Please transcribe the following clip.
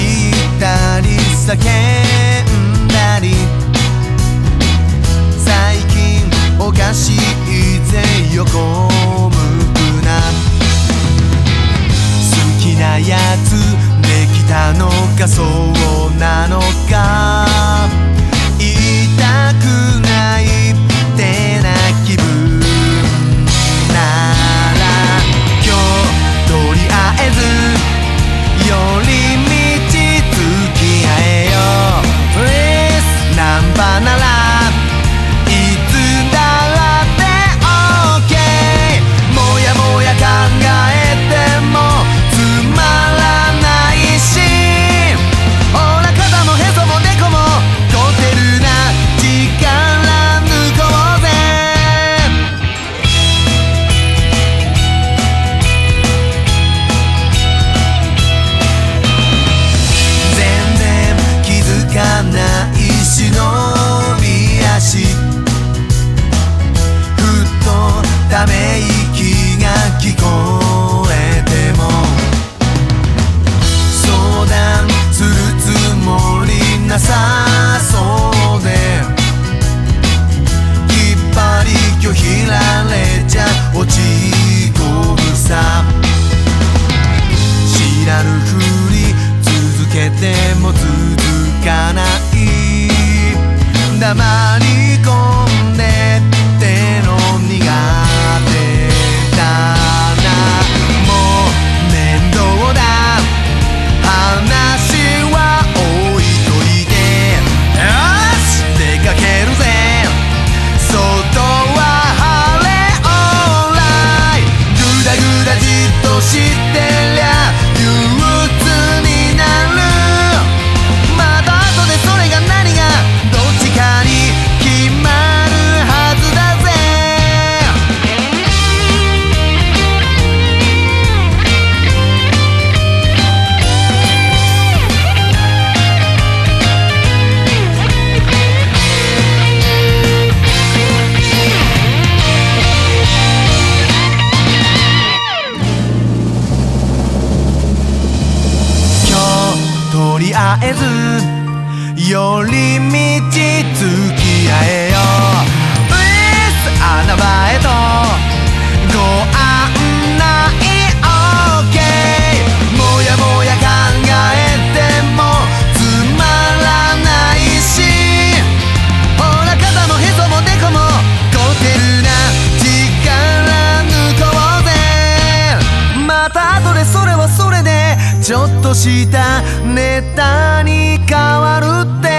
たり叫んだり、最近おかしいぜ横向くな。好きなやつできたのかそうなのか、言いたくないってな気分なら、今日とりあえず寄り道付き合えよ。ナンバならいつだってオッケー。もやもや考えてもつまらないし、ほら肩もへそもでこも凝ってるな、力抜こうぜ。全然気づかない忍び足、ふっとため息が聞こえても相談するつもりなさそうで、きっぱり拒否られちゃ落ち込むさ。知らぬふり続けても続かない、黙り込んでっての苦手だな。もう面倒だ、話は置いといて、よし出かけるぜ。外は晴れオーライ、ぐだぐだじっとしてりゃ憂鬱になる。また後でそれが何がどっちかに決まるはずだぜ。今日とりあえず寄り道付き合えよ。穴場へとご案内オッケー。もやもや考えてもつまらないし、ほら肩もへそもでこも凝ってるな、力抜こうぜ。また後でそれはそれでちょっとしたネタに変わるって